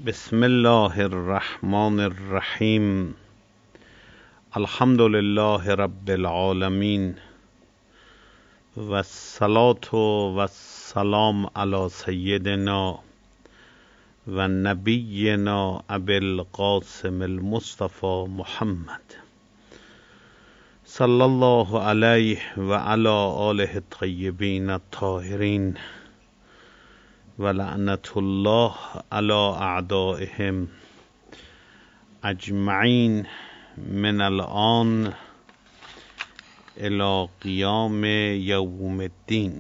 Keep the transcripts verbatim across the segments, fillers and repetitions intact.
بسم الله الرحمن الرحیم. الحمد لله رب العالمین و الصلاة و السلام علی سیدنا و نبینا ابی القاسم المصطفى محمد صلی الله علیه و علی آله الطیبین الطاهرین و لعنت الله علی اعدائهم اجمعین من الان الی قیام یوم الدین.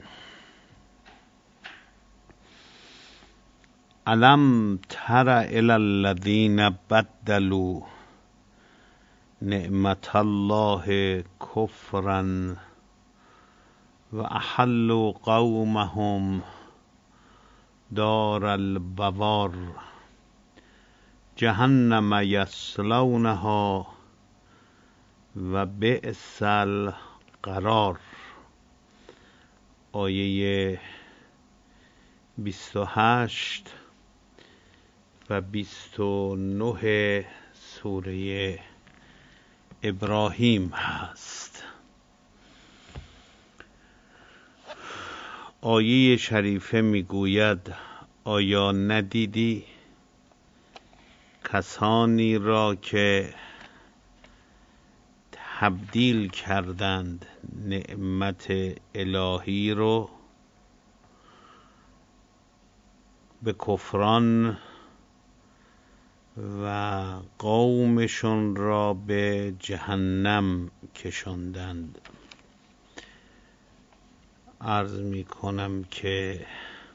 الم تر الی الذین بدلوا نعمت الله کفرا و احلوا قومهم دار البوار جهنم یصلونها و بئس القرار. آیه بیست و هشت و بیست و نه سوره ابراهیم هست. آیه شریفه میگوید آیا ندیدی کسانی را که تبدیل کردند نعمت الهی رو به کفران و قومشون را به جهنم کشاندند؟ عرض می کنم که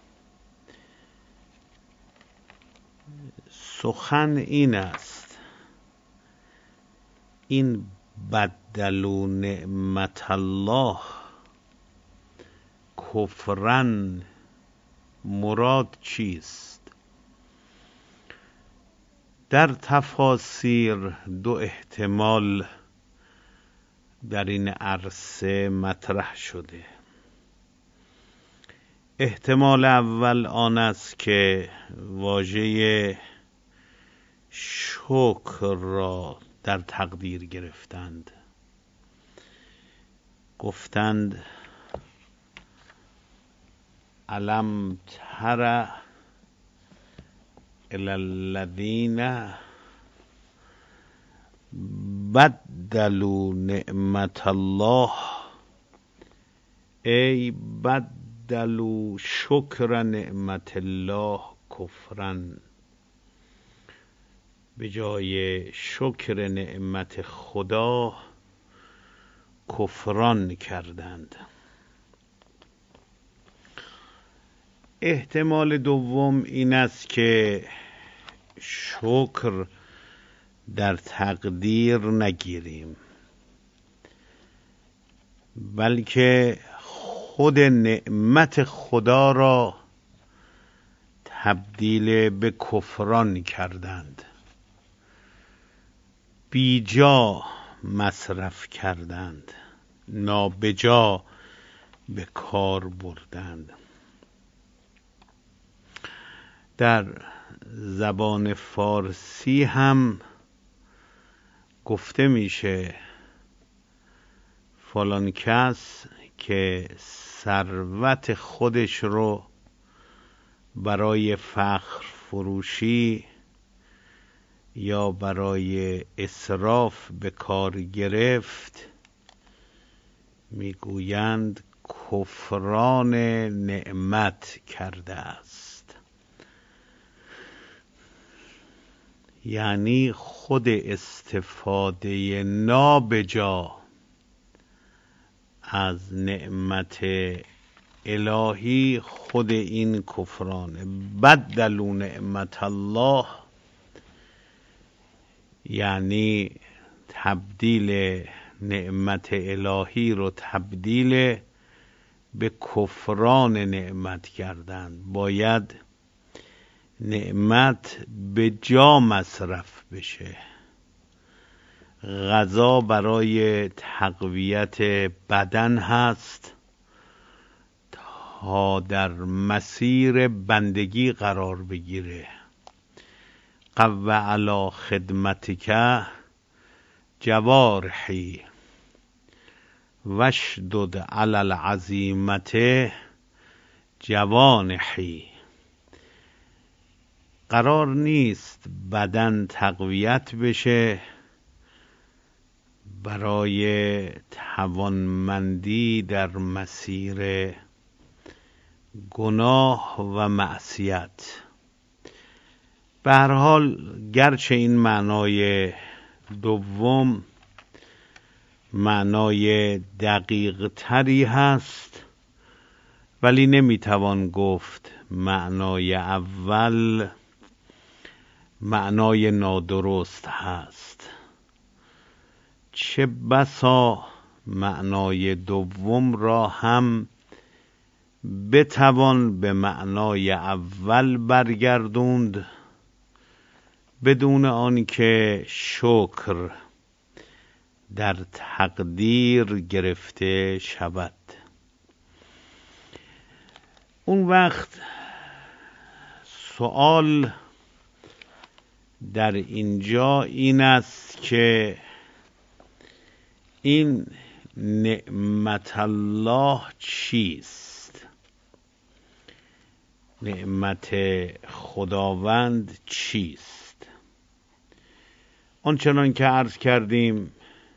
سخن این است، این بدلوا نعمت الله کفرن مراد چیست؟ در تفاسیر دو احتمال در این عرصه مطرح شده. احتمال اول آن است که واژه شکر را در تقدیر گرفتند، گفتند الم تر الی الذین بدلوا نعمت الله، ای بدلوا شکر نعمت الله کفرن، به جای شکر نعمت خدا کفران کردند. احتمال دوم این است که شکر در تقدیر نگیریم، بلکه خود نعمت خدا را تبدیل به کفران کردند، بیجا مصرف کردند، نابجا به کار بردند. در زبان فارسی هم گفته میشه فلان کس که ثروت خودش رو برای فخر فروشی یا برای اسراف به کار گرفت، میگویند کفران نعمت کرده است. یعنی خود استفاده نابجا از نعمت الهی خود این کفرانه. بدلوا نعمت الله یعنی تبدیل نعمت الهی رو تبدیل به کفران نعمت کردند. باید نعمت به جا مصرف بشه. غذا برای تقویت بدن هست تا در مسیر بندگی قرار بگیره. قو علی خدمتک جوارحی واشدد علی العزیمة جوانحی. قرار نیست بدن تقویت بشه برای توانمندی در مسیر گناه و معصیت. به هر حال گرچه این معنای دوم معنای دقیق تری هست، ولی نمیتوان گفت معنای اول معنای نادرست هست. چه بسا معنای دوم را هم بتوان به معنای اول برگردوند بدون آنکه شکر در تقدیر گرفته شود. اون وقت سوال در اینجا این است که این نعمت الله چیست؟ نعمت خداوند چیست؟ آنچنان که عرض کردیم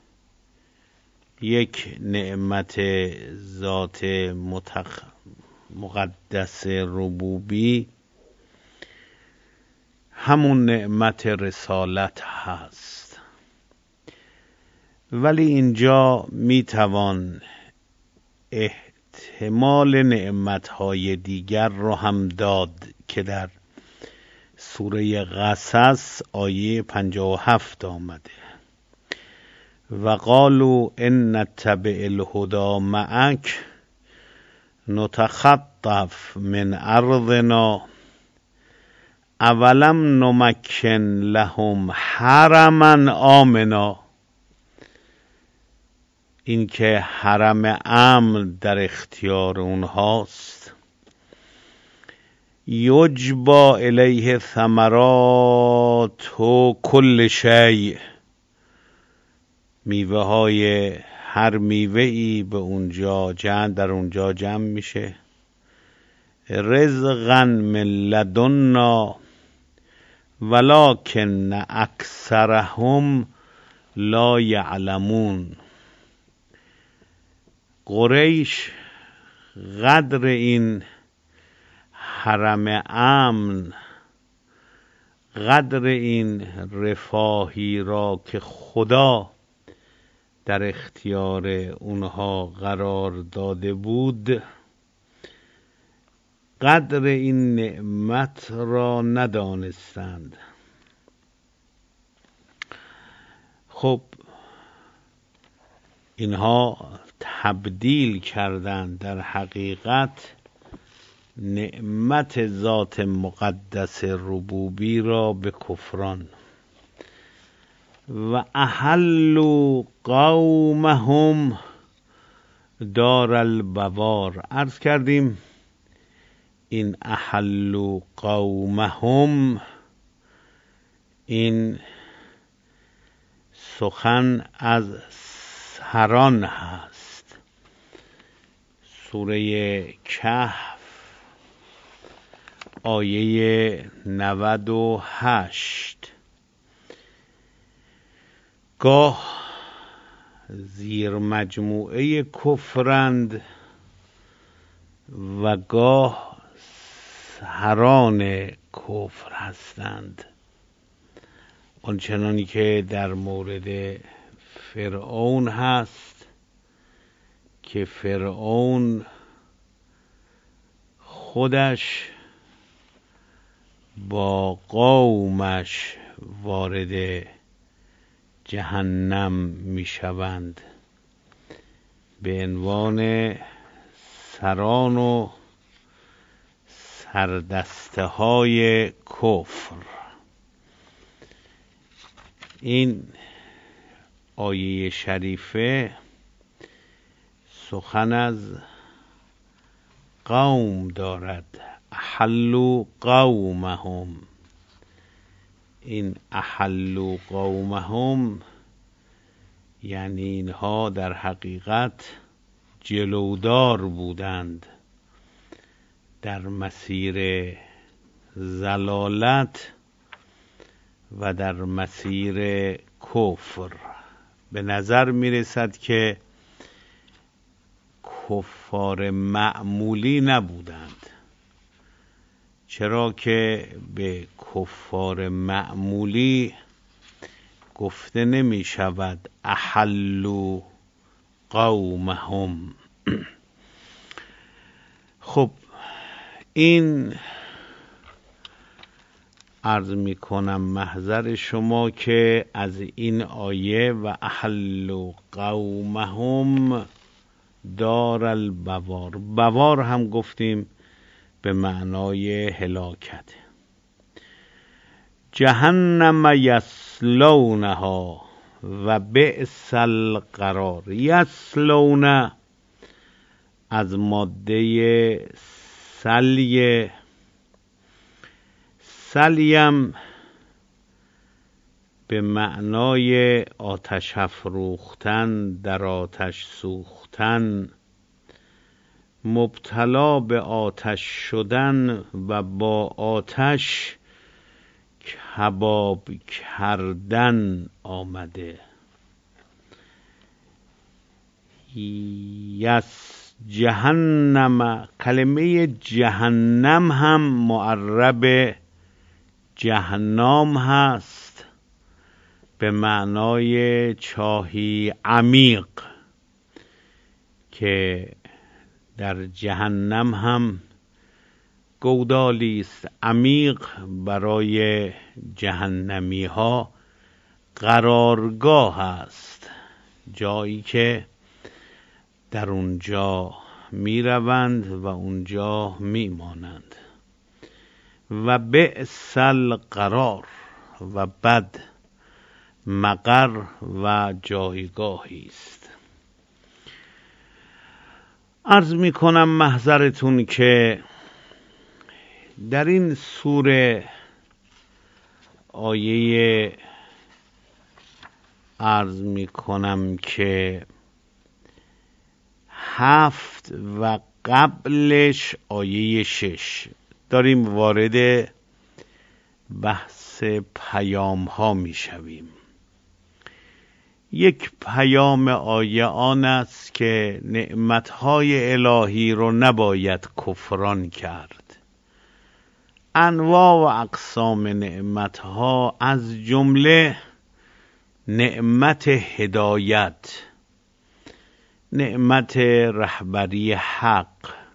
یک نعمت ذات متخ... مقدس ربوبی همون نعمت رسالت هست، ولی اینجا میتوان احتمال نعمتهای دیگر رو هم داد که در سوره قصص آیه پنجاه و هفت آمده: و قالوا ان نتبع الهدی معک نتخطف من ارضنا اولم نمکن لهم حرما آمنا. این که حرم امن در اختیار اونهاست، یجبا الیه ثمرات و کل شیء، میوه های هر میوه ای به اونجا جمع در اونجا جمع میشه. رزقا من لدنا ولکن اکثرهم لا یعلمون. قریش قدر این حرم امن، قدر این رفاهی را که خدا در اختیار اونها قرار داده بود، قدر این نعمت را ندانستند. خب اینها تبدیل کردند در حقیقت نعمت ذات مقدس ربوبی را به کفران. و احلوا قومهم دار البوار. عرض کردیم این احلوا قومهم، این سخن از سران هست. سوره کهف آیه نود و هشت. گاه زیر مجموعه کفرند و گاه سران کفر هستند، آنچنانی که در مورد فرعون هست که فرعون خودش با قومش وارد جهنم می شوند به عنوان سران و سردسته های کفر. این آیه شریفه سخن از قوم دارد. احلوا قومهم، این احلوا قومهم یعنی اینها در حقیقت جلودار بودند در مسیر ضلالت و در مسیر کفر. به نظر می رسد که کفار معمولی نبودند، چرا که به کفار معمولی گفته نمی شود احلوا قومهم. خب این عرض می کنم محضر شما که از این آیه و احلوا قومهم دار البوار، بوار هم گفتیم به معنای هلاکت. جهنم یصلونها و بئس القرار. یصلون از ماده سلی، سلیم به معنای آتش افروختن، در آتش سوختن، مبتلا به آتش شدن و با آتش کباب کردن آمده. یس جهنم، کلمه جهنم هم معرب جهنم هست به معنای چاهی عمیق که در جهنم هم گودالی است عمیق برای جهنمی ها قرارگاه است، جایی که در اونجا می روند و اونجا می مانند. و بئس القرار و بد مقر و جایگاهی است. عرض می کنم محضرتون که در این سوره آیه عرض می کنم که هفت و قبلش آیه شش داریم وارد بحث پیام ها می شویم. یک پیام آیه آن است که نعمتهای الهی رو نباید کفران کرد. انواع و اقسام نعمتها از جمله نعمت هدایت، نعمت رهبری حق،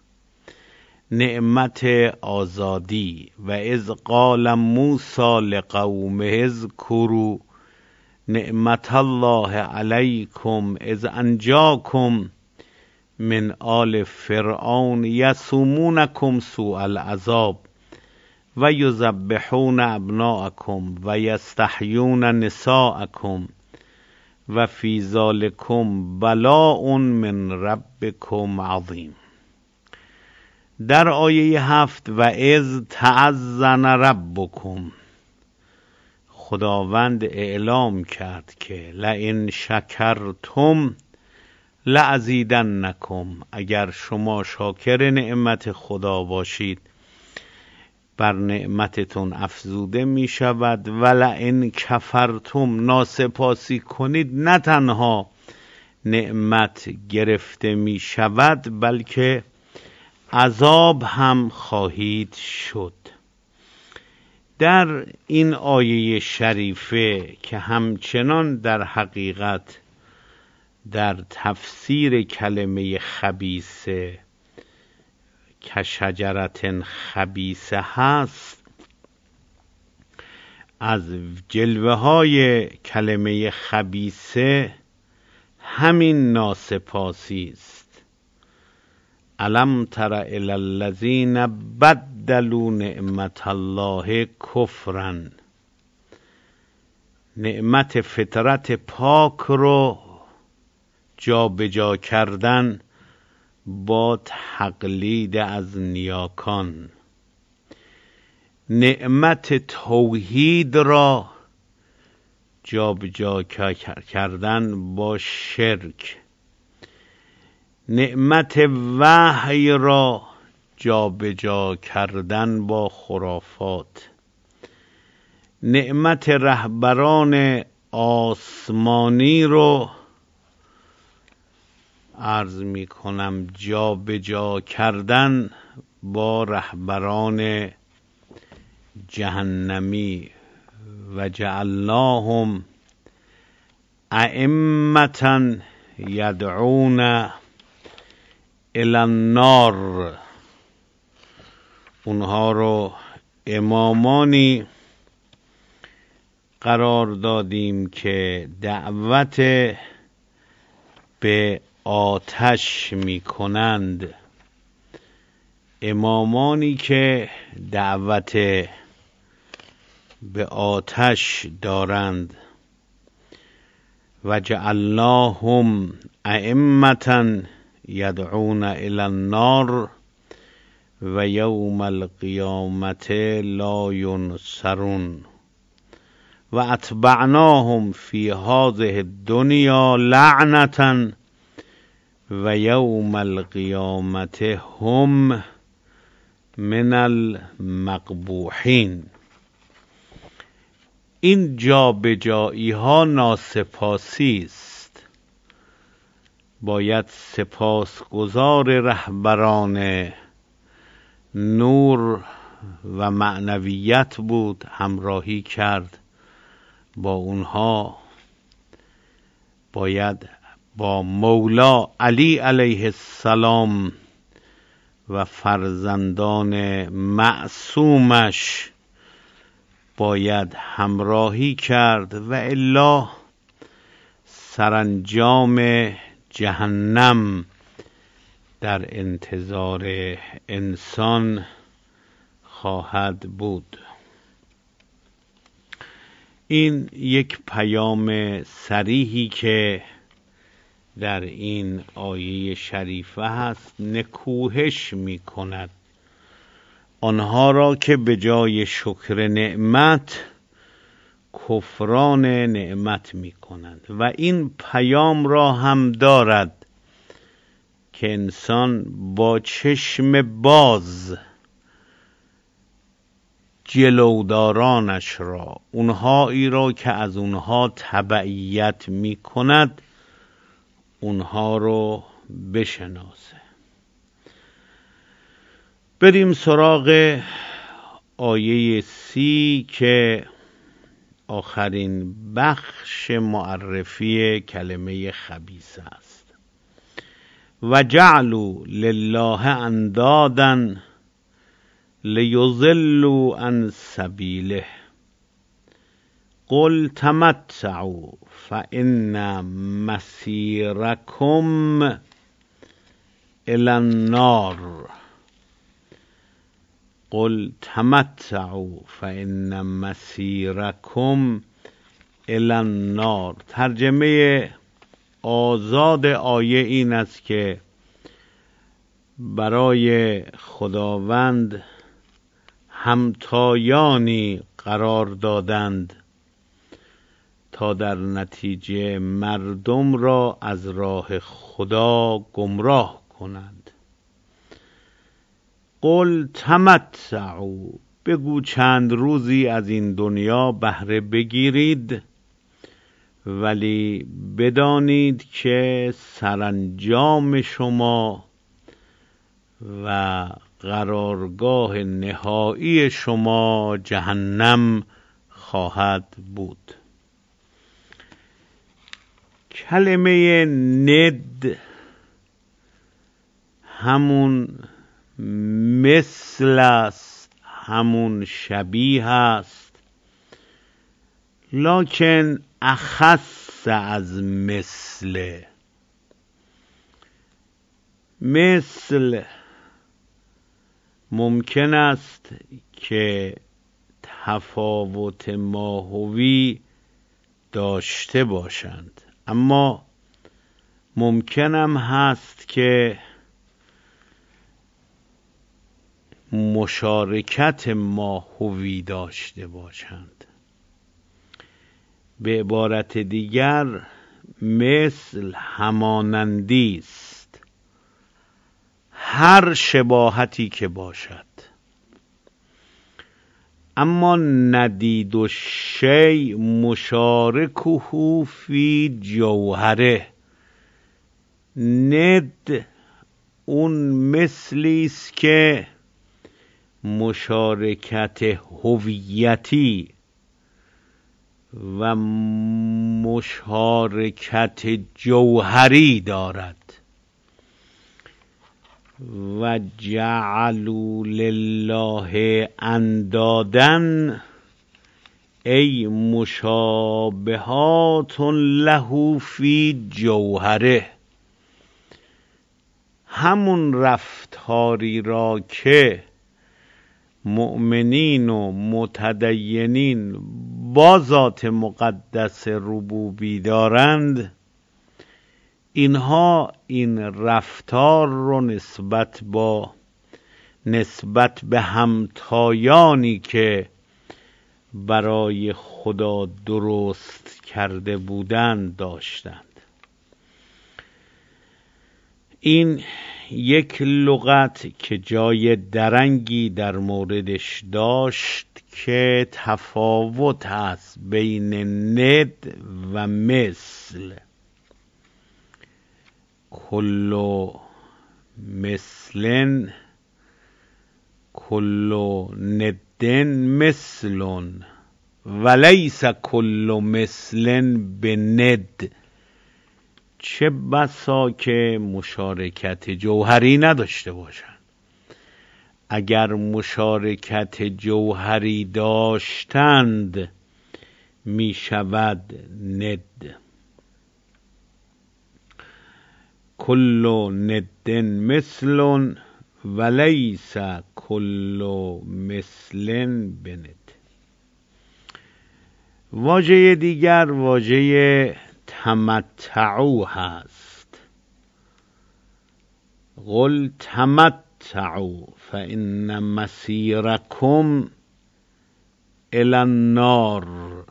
نعمت آزادی. و اذ قال موسی لقومه اذکروا نعمت الله علیکم اذ انجاکم من آل فرعون یسومونکم سوء العذاب و یذبحون ابناءکم و یستحیون نساءکم و فی ذالکم بلاء من ربکم عظیم. در آیه هفت و اذ تأذن ربکم، خداوند اعلام کرد که لئن شکرتم لازیدنکم، اگر شما شاکر نعمت خدا باشید بر نعمتتون افزوده می شود. و لئن کفرتم، ناسپاسی کنید نه تنها نعمت گرفته می شود بلکه عذاب هم خواهید شد. در این آیه شریفه که همچنان در حقیقت در تفسیر کلمه خبیثه که شجرت خبیثه هست، از جلوه های کلمه خبیثه همین ناسپاسی است. الم تر الی الذین بدلوا نعمت الله کفرا، نعمت فطرت پاک رو جا به جا کردن با تقلید از نیاکان، نعمت توحید را جا به جا کردن با شرک، نعمت وحی را جا به جا کردن با خرافات، نعمت رهبران آسمانی رو عرض می کنم جا به جا کردن با رهبران جهنمی. و جعلناهم ائمة یدعون الی النار، اونها رو امامانی قرار دادیم که دعوت به آتش می کنند، امامانی که دعوت به آتش دارند. و جعلناهم ائمة یدعون الی النار و یوم القیامة لا ینصرون و اتبعناهم فی هذه الدنیا لعنة و یوم القیامة هم من المقبوحین. این جا به جایی ها ناسپاسی است. باید سپاسگزار رهبران نور و معنویت بود، همراهی کرد با اونها. باید با مولا علی علیه السلام و فرزندان معصومش باید همراهی کرد و الا سرانجام جهنم در انتظار انسان خواهد بود. این یک پیام صریحی که در این آیه شریفه هست نکوهش می کند آنها را که به جای شکر نعمت کفران نعمت می کنند. و این پیام را هم دارد که انسان با چشم باز جلودارانش را، اونهایی را که از اونها تبعیت می کند، اونها رو بشناسه. بریم سراغ آیه سی که آخرین بخش معرفی کلمه خبیث است. و جعلوا لله اندادا لیضلوا عن سبیله قل تمتعوا فإن مسیرکم الی النار قل تمتعوا فإن مسیرکم الی النار. ترجمه آزاد آیه این است که برای خداوند همتایانی قرار دادند تا در نتیجه مردم را از راه خدا گمراه کنند. قل تمتعوا، بگو چند روزی از این دنیا بهره بگیرید، ولی بدانید که سرانجام شما و قرارگاه نهایی شما جهنم خواهد بود. کلمه ند همون مثل است، همون شبیه است، لکن اخص از مثل. مثل ممکن است که تفاوت ماهوی داشته باشند، اما ممکنم هست که مشارکت ما هوی داشته باشند. به عبارت دیگر مثل همانندی است، هر شباهتی که باشد. اما ندید و شی مشارکه فی جوهره، ند اون مثلی است که مشارکت هویتی و مشارکت جوهری دارد. و جعلوا لله اندادا ای مشابهات له فی جوهره، همون رفتاری را که مؤمنین و متدینین با ذات مقدس ربوبی دارند، اینها این رفتار رو نسبت با نسبت به همتایانی که برای خدا درست کرده بودند داشتند. این یک لغت که جای درنگی در موردش داشت که تفاوت است بین ند و مثل. کل مثلن کل ندن مثلن ولیس کل مثلن به ند. چه بسا که مشارکت جوهری نداشته باشند. اگر مشارکت جوهری داشتند می شود ند. کل ندن مثل ولیس کل مثل بند. واژه دیگر واژه تمتعوا هست. قل تمتعوا فإن مسیرکم الی النار.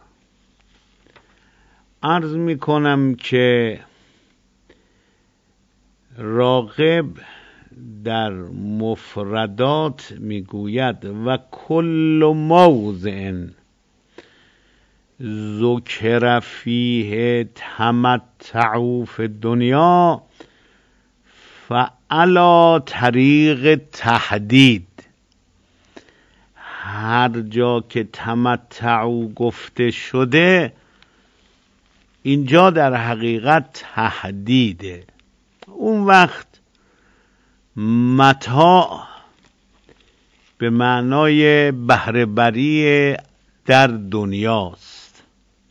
عرض می کنم که راغب در مفردات می گوید و کل موضع ذکر فیه تمتعوا فی الدنیا فعلی طریق تهدید. هر جا که تمتعوا گفته شده اینجا در حقیقت تهدیده. اون وقت متاع به معنای بهره بری در دنیاست،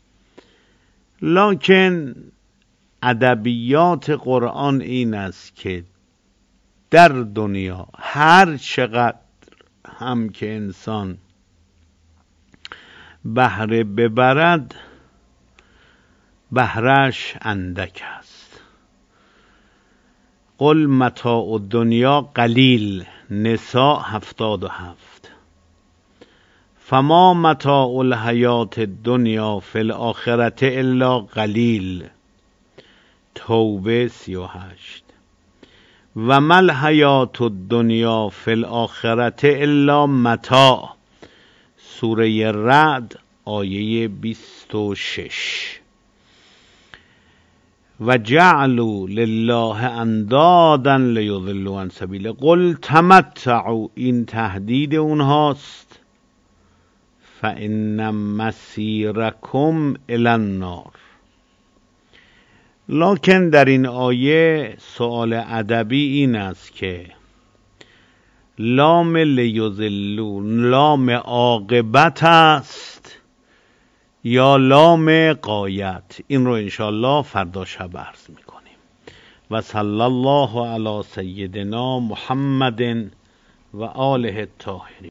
لکن ادبیات قرآن این است که در دنیا هر چقدر هم که انسان بهره ببرد بهره‌اش اندک است. قل متاع الدنیا قلیل، نساء هفتاد و هفت. فما متاع الحیات الدنیا فی الاخرة الا قلیل، توبه سی و هشت. و ما الحیات الدنیا فی الاخرة الا متاع، سوره رعد آیه بیست و شش. و جعلوا لله اندادا لیضلوا عن سبیله. قل تمتعوا، این تهدید اونهاست. فإن مسیرکم الی النار. لکن در این آیه سؤال ادبی این است که لام لیضلوا لام عاقبت است یا لام غایت؟ این رو انشاءالله فردا شب عرض میکنیم. و صلی الله علی سیدنا محمد و آله الطاهرین.